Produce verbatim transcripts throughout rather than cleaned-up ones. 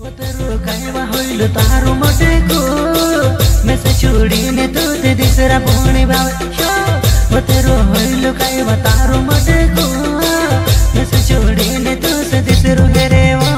तेरो कायवा होइल तारो मटेको मेसे छोडीने तू ते दिसरा पोणी भाव ओ तेरो होइल कायवा तारो मटेको मेसे छोडीने तू से दिसरो हेरे वा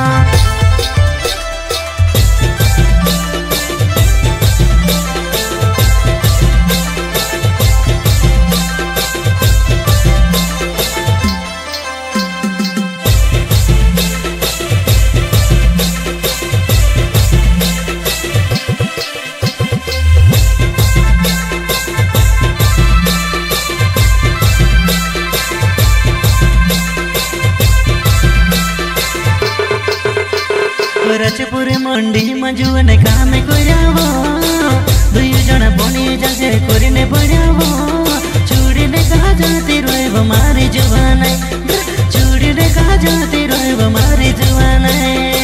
रजपुर मंडी मजुने काम कोयावो दुई जना बनी जाजे कोरिने बड़ावो चूड़ीने कहा जाती रोइबो मारी जुवाने चूड़ीने कहा जाती रोइबो मारी जुवाने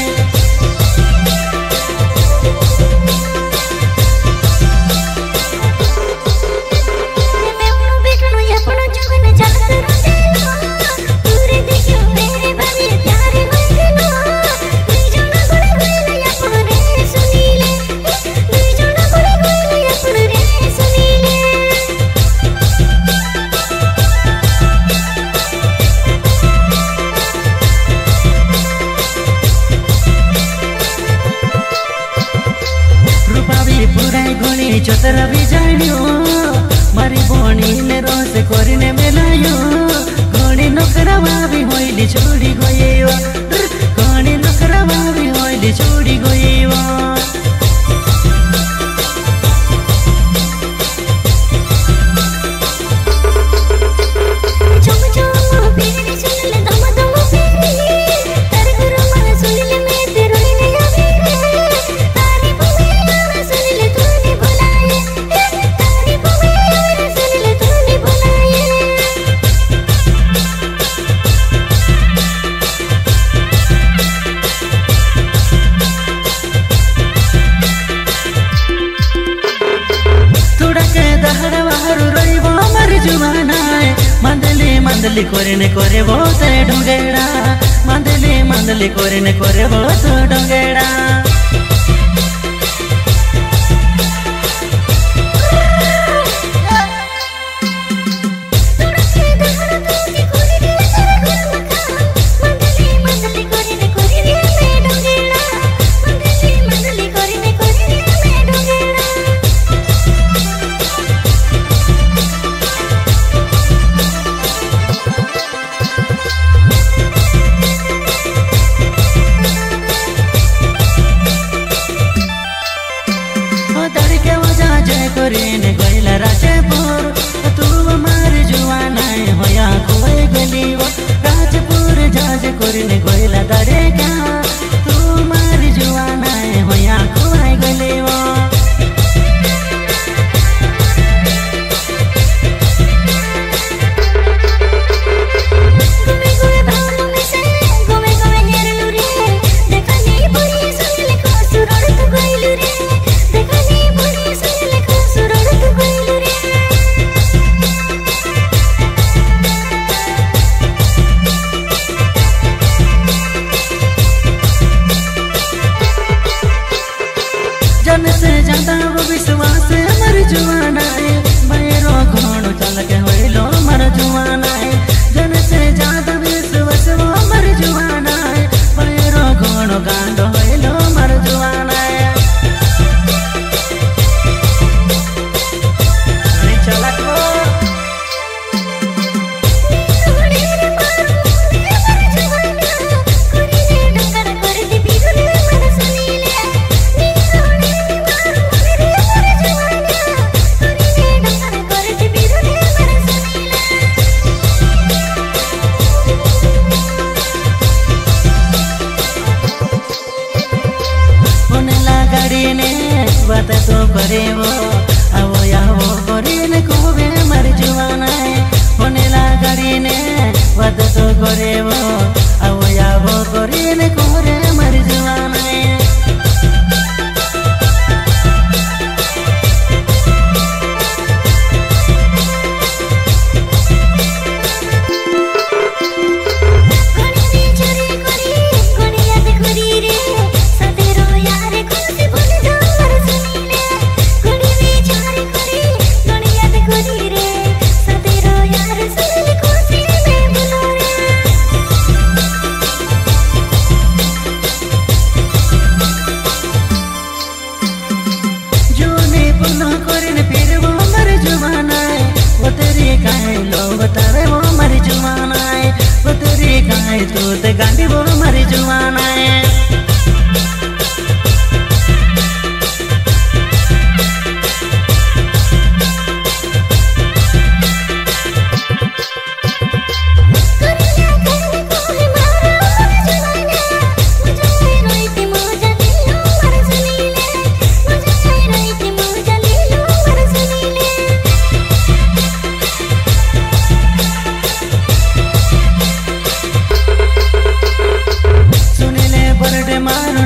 चतरा भी जानियो मारी बोणी ने रोस कोरिने मेलायो कोणी नोकरा भाभी होइली छोड़ी गयो कोणी नोकरा भाभी होइली छोड़ी गयो मंदली कोरिने कोरे बहुत ढोंगेड़ा मंदली मंदली कोरिने कोरे बहुत ढोंगेड़ा कोरिने गइला राजपुर तू मारी जुवाना होया खोए गलीव राजपुर जाजे कोरिने गइला दरेका तू मारी जुवाना होया खोए गलीव से ज्यादा वो विश्वास मर जुआना है मेरो घोड़ो चल के होइलो मर जुआना है जन से ज्यादा विश्वास वो मर जुआना है मेरो घोड़ो गांडो होइलो मर जुआना है चला को बात तो करे वो आवो यावो कोरिने कोबे मर जुवाना है होने ला गाड़ीने बात तो करे वो आवो यावो कोरिने कोरे मर जुवाना है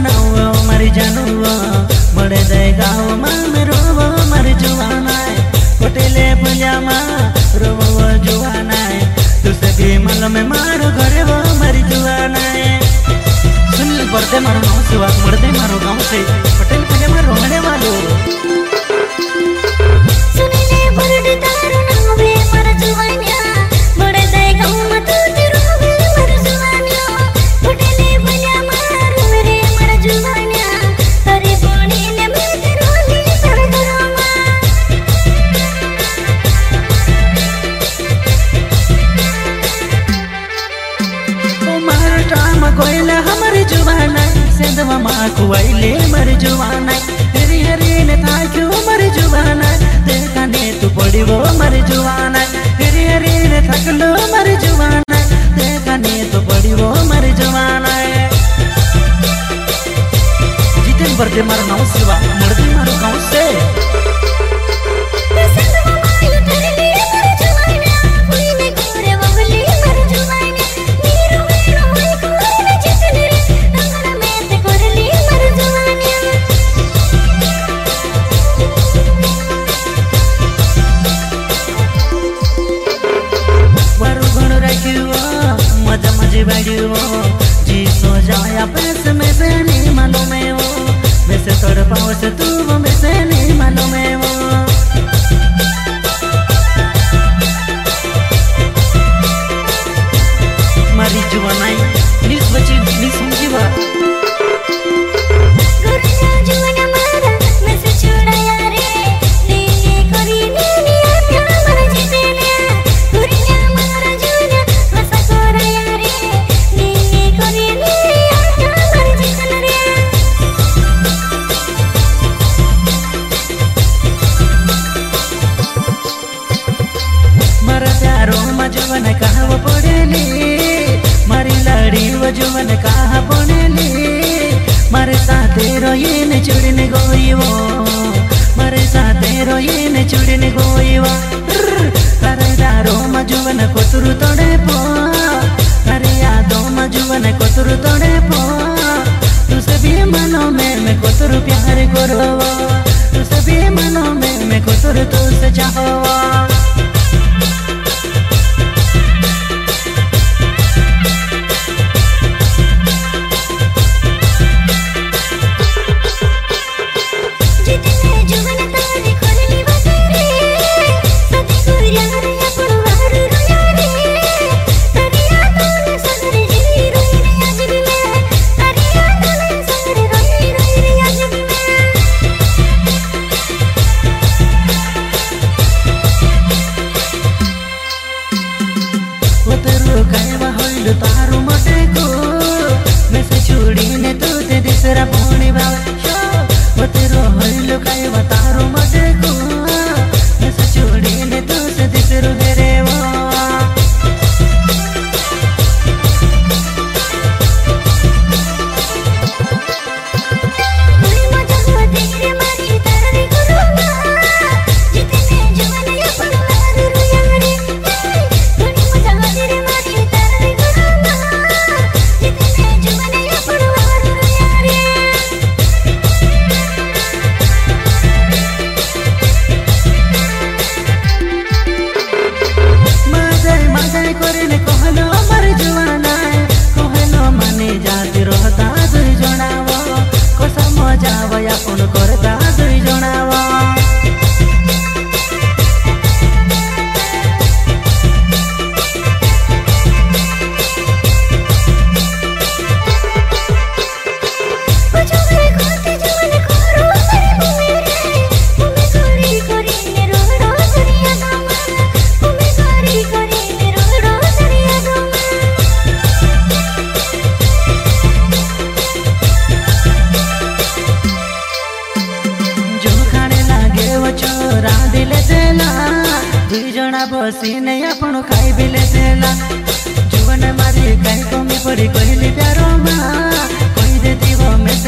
नाव मारी जानू बड़े दे गाँव में रोवो मारी जुआना होटेले भुलिया रोवो जुआना तुसे भी मल में मारो घरे वो मारी जुआना सुनील बरदे मारो गाँव से वाक मरदे मारो गाँव से होटेल भुलिया मारो रोने वालो सुनीले बरदे तारो नावे मारा जुआनिया बड़े दे गाँव में तू रोवे मारा जुआनिया होटेले भुलिया मारो रे मारा जुआनिया तोरे बोनी ने मैं रोली तोरे घरमा कोयला हमारी जुबाना सेंधवा माँ कुआइले मरी जुबाना हरी हरी ने था क्यों मरी जुबाना देखा ने तू पड़ी वो मरी जुबाना हरी हरी ने थक लो मरी जुबाना देखा ने तू पड़ी वो मरी जुबाना जितन बरदे मारो नाव सिवा मर्दी मारो गाँव से जी सो जाया पैसे में से नहीं मालूम है वो वैसे तोड़ पाओ से तू वो में से नहीं मालूम है वो मारी जुआनाई निस बची निस समझी बा जुवन कहा वो पड़ेली मारी लड़ी वो जुवन कहा पड़ेली मारे साथे रोइन चुड़िन गोई वो मारे साथे रोइन चुड़िन गोई वो करे दारो मजुवन कोतुरु तोड़े पो करे यादो मजुवन कोतुरु तोड़े पो तुसे भी मनो में मैं कोतुरु प्यार करो तुसे भी मनो में मैं कोतुरु तुसे चाहो तारू मोटे को मैं से छुड़ी ने तू ते दिसरा पोनी बाशो वो तेरो हल्लो काय वा तारू मोटे को मैं से छुड़ी ने तू ते दिसरो गेरे वो बसीने आपण खाई बिले देला जुवन मारी कहीं कमी पड़ी कहली प्यारो माँ कही देती वो मैं